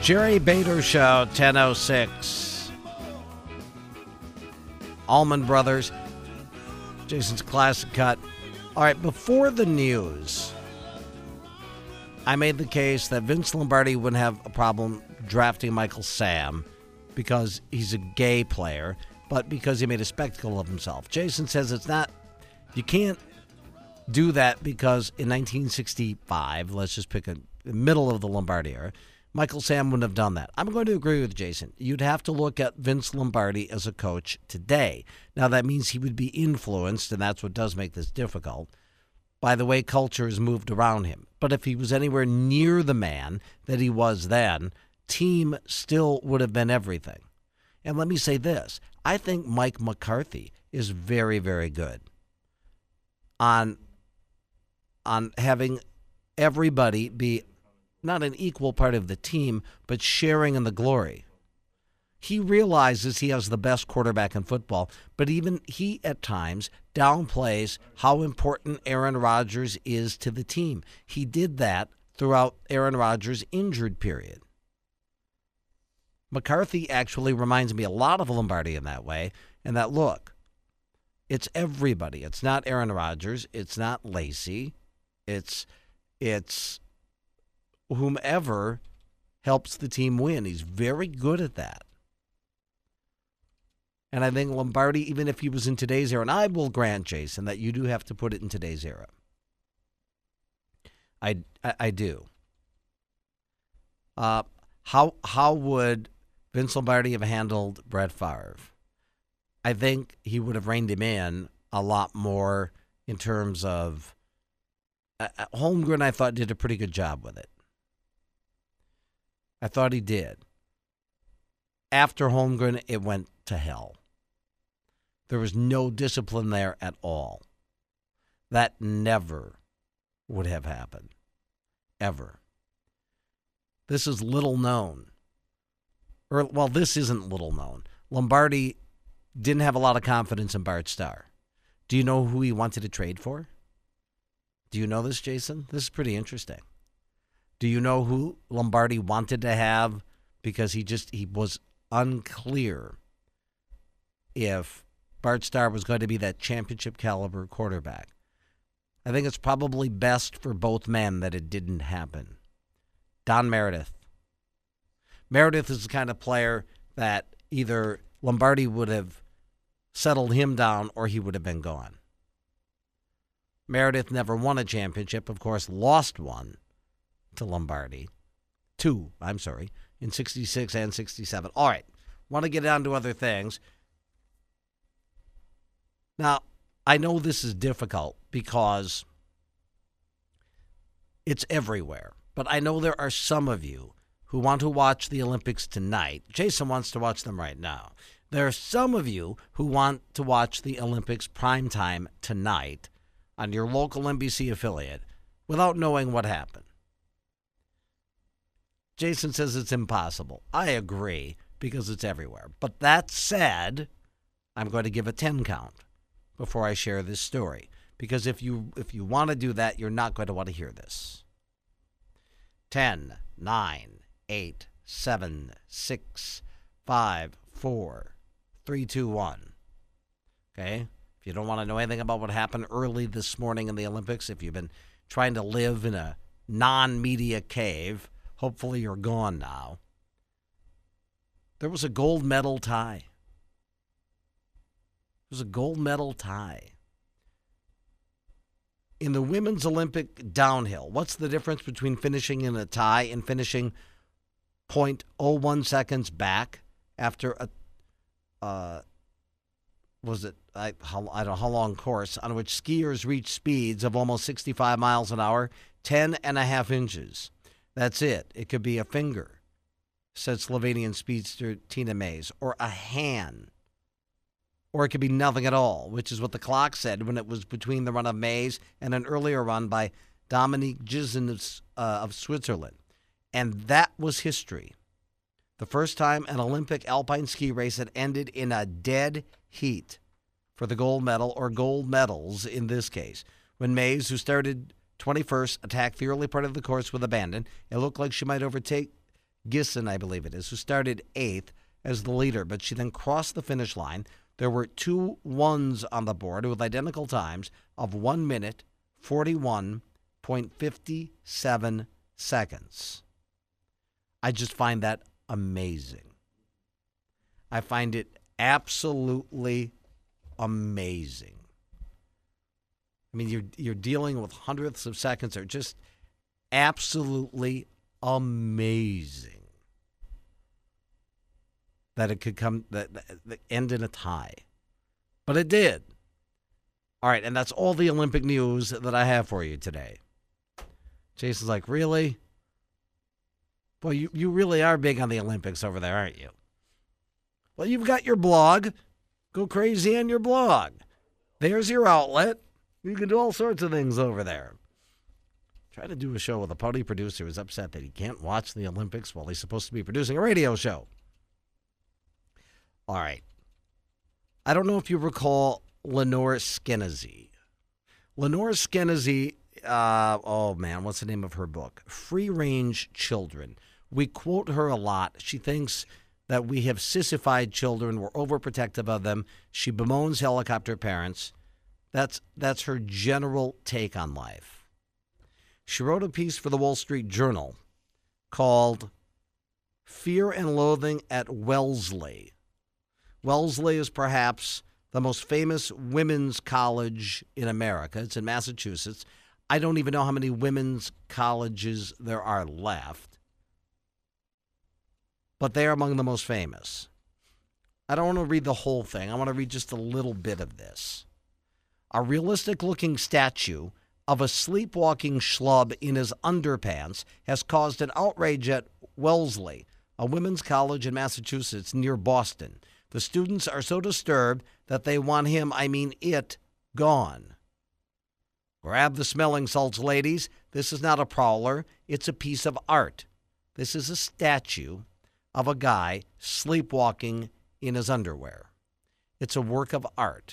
Jerry Bader Show, 10:06. Allman Brothers, Jason's Classic Cut. All right, before the news, I made the case that Vince Lombardi wouldn't have a problem drafting Michael Sam because he's a gay player, but because he made a spectacle of himself. Jason says it's not, you can't do that because in 1965, let's just pick the middle of the Lombardi era, Michael Sam wouldn't have done that. I'm going to agree with Jason. You'd have to look at Vince Lombardi as a coach today. Now, that means he would be influenced, and that's what does make this difficult, by the way culture has moved around him. But if he was anywhere near the man that he was then, team still would have been everything. And let me say this. I think Mike McCarthy is very, very good on having everybody be not an equal part of the team, but sharing in the glory. He realizes he has the best quarterback in football, but even he at times downplays how important Aaron Rodgers is to the team. He did that throughout Aaron Rodgers' injured period. McCarthy actually reminds me a lot of Lombardi in that way, and that, look, it's everybody. It's not Aaron Rodgers. It's not Lacey. It's whomever helps the team win. He's very good at that. And I think Lombardi, even if he was in today's era, and I will grant, Jason, that you do have to put it in today's era. I do. How would Vince Lombardi have handled Brett Favre? I think he would have reined him in a lot more in terms of Holmgren. I thought did a pretty good job with it. I thought he did. After Holmgren, it went to hell. There was no discipline there at all. That never would have happened. Ever. This is little known. This isn't little known. Lombardi didn't have a lot of confidence in Bart Starr. Do you know who he wanted to trade for? Do you know this, Jason? This is pretty interesting. Do you know who Lombardi wanted to have? Because he was unclear if Bart Starr was going to be that championship caliber quarterback. I think it's probably best for both men that it didn't happen. Don Meredith. Meredith is the kind of player that either Lombardi would have settled him down or he would have been gone. Meredith never won a championship, of course, lost one to Lombardi. In 66 and 67. All right, want to get down to other things. Now, I know this is difficult because it's everywhere, but I know there are some of you who want to watch the Olympics tonight. Jason wants to watch them right now. There are some of you who want to watch the Olympics primetime tonight on your local NBC affiliate without knowing what happened. Jason says it's impossible. I agree because it's everywhere. But that said, I'm going to give a 10 count before I share this story. Because if you want to do that, you're not going to want to hear this. 10, 9, 8, 7, 6, 5, 4, 3, 2, 1. Okay? If you don't want to know anything about what happened early this morning in the Olympics, if you've been trying to live in a non-media cave, hopefully you're gone now. There was a gold medal tie. There was a gold medal tie. In the women's Olympic downhill, what's the difference between finishing in a tie and finishing 0.01 seconds back after I don't know how long course on which skiers reach speeds of almost 65 miles an hour, 10.5 inches. That's it. It could be a finger, said Slovenian speedster Tina Mays, or a hand. Or it could be nothing at all, which is what the clock said when it was between the run of Mays and an earlier run by Dominique Gizon of Switzerland. And that was history. The first time an Olympic alpine ski race had ended in a dead heat for the gold medal, or gold medals in this case. When Mays, who started 21st, attacked the early part of the course with abandon, it looked like she might overtake Gisson, I believe it is, who started 8th as the leader, but she then crossed the finish line. There were 2 ones on the board with identical times of 1 minute, 41.57 seconds. I just find that amazing. I find it absolutely amazing. I mean, you're dealing with hundredths of seconds that are just absolutely amazing. That it could come that end in a tie. But it did. All right, and that's all the Olympic news that I have for you today. Jason's like, really? Well, you really are big on the Olympics over there, aren't you? Well, you've got your blog. Go crazy on your blog. There's your outlet. You can do all sorts of things over there. Try to do a show with a party producer who's upset that he can't watch the Olympics while he's supposed to be producing a radio show. All right. I don't know if you recall Lenore Skenazy. Lenore Skenazy, what's the name of her book? Free Range Children. We quote her a lot. She thinks that we have sissified children. We're overprotective of them. She bemoans helicopter parents. That's her general take on life. She wrote a piece for the Wall Street Journal called Fear and Loathing at Wellesley. Wellesley is perhaps the most famous women's college in America. It's in Massachusetts. I don't even know how many women's colleges there are left, but they are among the most famous. I don't want to read the whole thing. I want to read just a little bit of this. A realistic-looking statue of a sleepwalking schlub in his underpants has caused an outrage at Wellesley, a women's college in Massachusetts near Boston. The students are so disturbed that they want it, gone. Grab the smelling salts, ladies. This is not a prowler. It's a piece of art. This is a statue of a guy sleepwalking in his underwear. It's a work of art.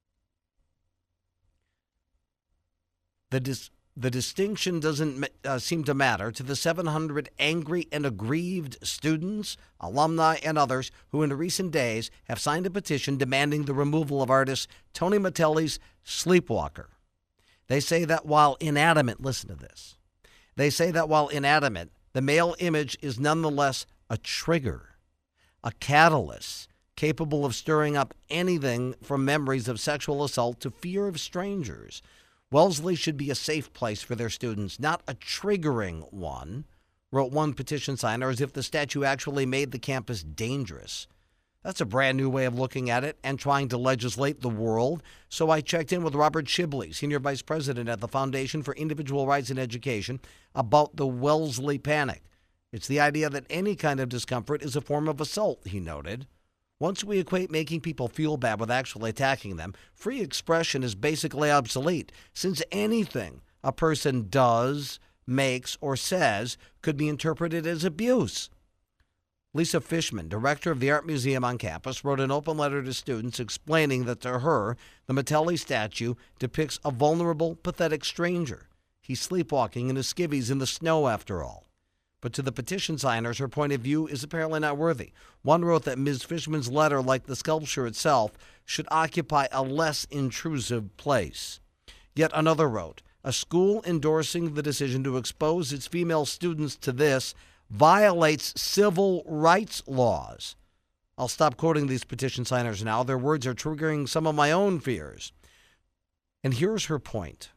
The distinction doesn't seem to matter to the 700 angry and aggrieved students, alumni, and others who in recent days have signed a petition demanding the removal of artist Tony Mattelli's Sleepwalker. They say that while inanimate, listen to this, they say that while inanimate, the male image is nonetheless a trigger, a catalyst capable of stirring up anything from memories of sexual assault to fear of strangers. Wellesley should be a safe place for their students, not a triggering one, wrote one petition signer, as if the statue actually made the campus dangerous. That's a brand new way of looking at it and trying to legislate the world. So I checked in with Robert Shibley, Senior Vice President at the Foundation for Individual Rights in Education, about the Wellesley panic. It's the idea that any kind of discomfort is a form of assault, he noted. Once we equate making people feel bad with actually attacking them, free expression is basically obsolete, since anything a person does, makes, or says could be interpreted as abuse. Lisa Fishman, director of the Art Museum on campus, wrote an open letter to students explaining that to her, the Mattelli statue depicts a vulnerable, pathetic stranger. He's sleepwalking in his skivvies in the snow, after all. But to the petition signers, her point of view is apparently not worthy. One wrote that Ms. Fishman's letter, like the sculpture itself, should occupy a less intrusive place. Yet another wrote, a school endorsing the decision to expose its female students to this violates civil rights laws. I'll stop quoting these petition signers now. Their words are triggering some of my own fears. And here's her point.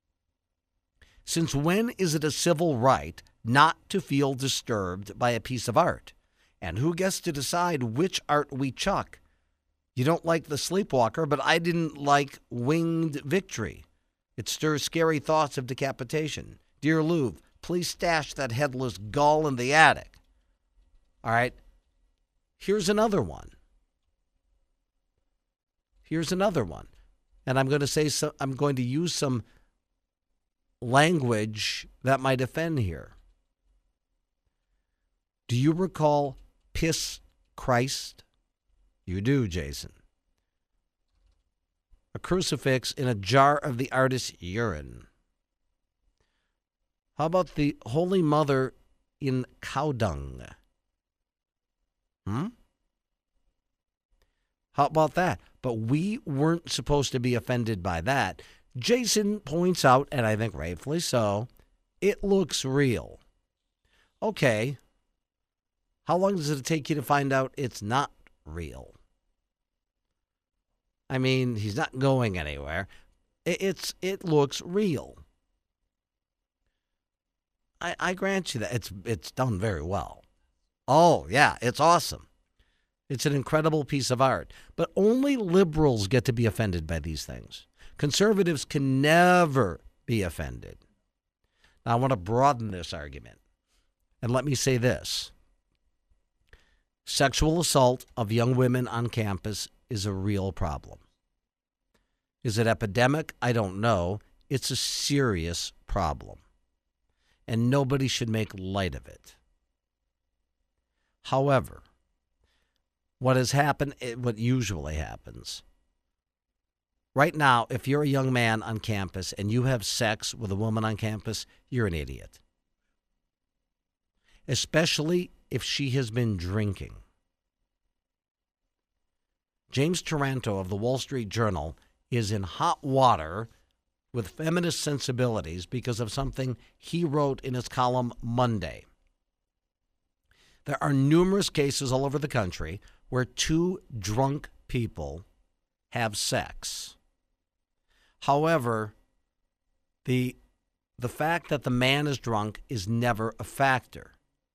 Since when is it a civil right not to feel disturbed by a piece of art? And who gets to decide which art we chuck? You don't like The Sleepwalker, but I didn't like Winged Victory. It stirs scary thoughts of decapitation. Dear Louvre, please stash that headless gull in the attic. All right. Here's another one. And I'm going to use some language that might offend here. Do you recall Piss Christ? You do, Jason. A crucifix in a jar of the artist's urine. How about the Holy Mother in cow dung? How about that? But we weren't supposed to be offended by that. Jason points out, and I think rightfully so, it looks real. Okay. How long does it take you to find out it's not real? I mean, he's not going anywhere. It looks real. I grant you that it's done very well. Oh, yeah, it's awesome. It's an incredible piece of art. But only liberals get to be offended by these things. Conservatives can never be offended. Now, I want to broaden this argument. And let me say this. Sexual assault of young women on campus is a real problem. Is it epidemic? I don't know. It's a serious problem. And nobody should make light of it. However, what has happened, what usually happens, right now, if you're a young man on campus and you have sex with a woman on campus, you're an idiot. Especially if she has been drinking. James Taranto of the Wall Street Journal is in hot water with feminist sensibilities because of something he wrote in his column Monday. There are numerous cases all over the country where two drunk people have sex. However, the fact that the man is drunk is never a factor.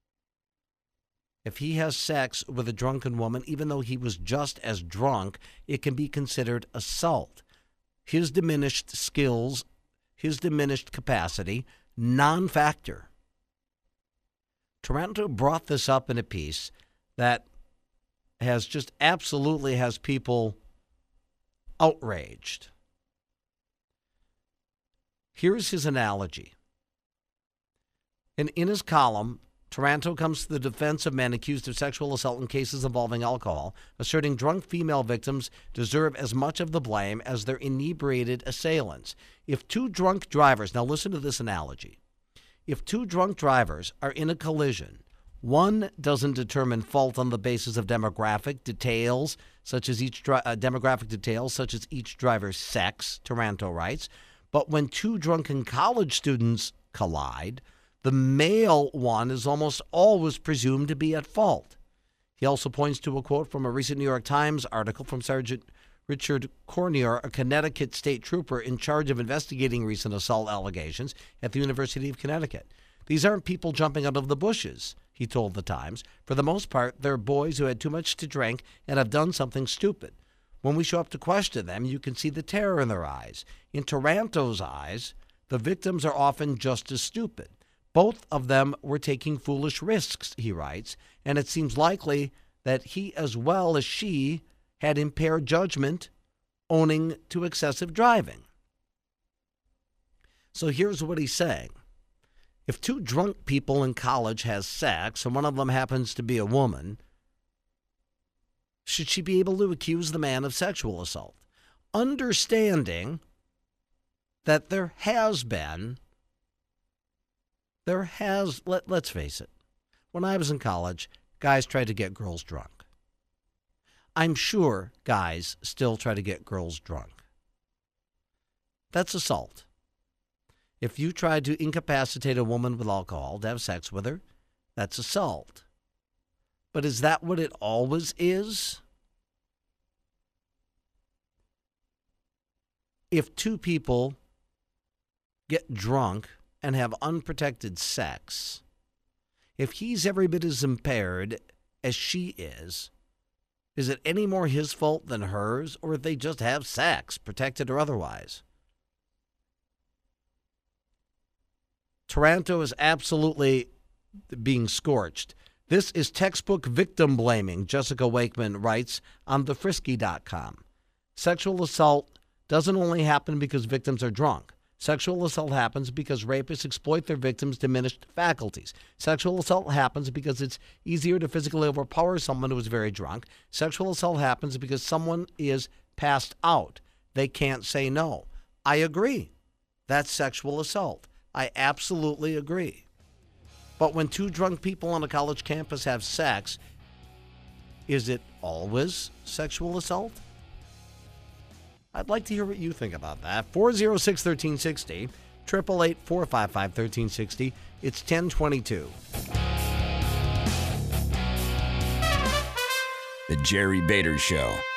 If he has sex with a drunken woman, even though he was just as drunk, it can be considered assault. His diminished skills, his diminished capacity, non-factor. Taranto brought this up in a piece that has just absolutely has people outraged. Here's his analogy. In his column, Taranto comes to the defense of men accused of sexual assault in cases involving alcohol, asserting drunk female victims deserve as much of the blame as their inebriated assailants. If two drunk drivers, now listen to this analogy. If two drunk drivers are in a collision, one doesn't determine fault on the basis of demographic details, such as each driver's sex, Taranto writes. But when two drunken college students collide, the male one is almost always presumed to be at fault. He also points to a quote from a recent New York Times article from Sergeant Richard Cornier, a Connecticut state trooper in charge of investigating recent assault allegations at the University of Connecticut. These aren't people jumping out of the bushes, he told the Times. For the most part, they're boys who had too much to drink and have done something stupid. When we show up to question them, you can see the terror in their eyes. In Taranto's eyes, the victims are often just as stupid. Both of them were taking foolish risks, he writes, and it seems likely that he as well as she had impaired judgment owing to excessive driving. So here's what he's saying. If two drunk people in college has sex and one of them happens to be a woman, should she be able to accuse the man of sexual assault? Understanding that let's face it, when I was in college, guys tried to get girls drunk. I'm sure guys still try to get girls drunk. That's assault. If you try to incapacitate a woman with alcohol to have sex with her, that's assault. But is that what it always is? If two people get drunk and have unprotected sex, if he's every bit as impaired as she is it any more his fault than hers, or if they just have sex, protected or otherwise? Taranto is absolutely being scorched. This is textbook victim blaming, Jessica Wakeman writes on thefrisky.com. Sexual assault doesn't only happen because victims are drunk. Sexual assault happens because rapists exploit their victims' diminished faculties. Sexual assault happens because it's easier to physically overpower someone who is very drunk. Sexual assault happens because someone is passed out. They can't say no. I agree. That's sexual assault. I absolutely agree. But when two drunk people on a college campus have sex, Is it always sexual assault? I'd like to hear what you think about that. 406-1360, 888-455-1360. It's 1022. The Jerry Bader Show.